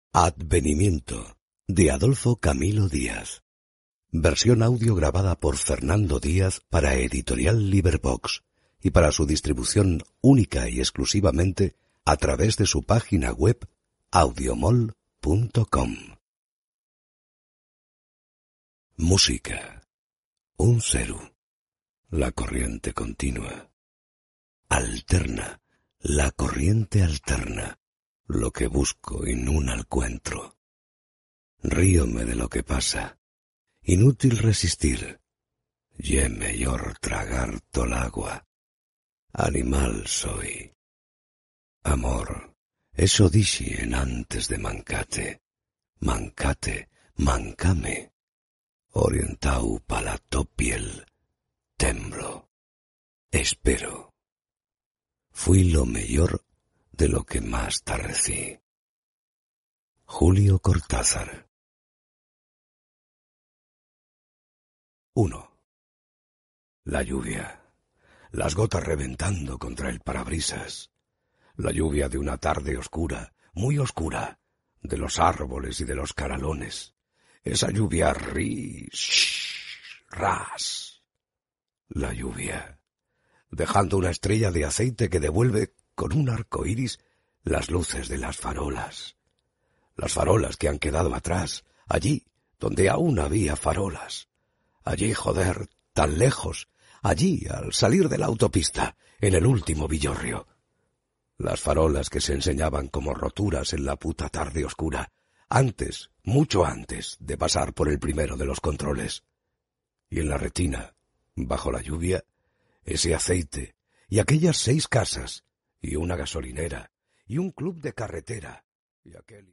Advenimiento, de Adolfo Camilo Díaz. Versión audio grabada por Fernando Díaz para Editorial Liverbox y para su distribución única y exclusivamente a través de su página web audiomol.com. Música. Un cero. La corriente continua. Alterna. La corriente alterna. Lo que busco y nun encuentro. Ríome de lo que pasa. Inútil resistir. Ye mellor tragar tol agua. Animal soy. Amor, eso dixi en antes de mancate. Mancate, mancame. Orientau pala to piel. Temblo. Espero. Fui lo mellor de lo que más tarrecí. Julio Cortázar. 1. La lluvia. Las gotas reventando contra el parabrisas. La lluvia de una tarde oscura, muy oscura, de los árboles y de los caralones. Esa lluvia ras. La lluvia, dejando una estrella de aceite que devuelve con un arco iris las luces de las farolas. Las farolas que han quedado atrás, allí donde aún había farolas. Allí, joder, tan lejos, allí al salir de la autopista, en el último villorrio. Las farolas que se enseñaban como roturas en la puta tarde oscura, antes, mucho antes de pasar por el primero de los controles. Y en la retina, bajo la lluvia, ese aceite y aquellas 6 casas, y una gasolinera, y un club de carretera, y aquel...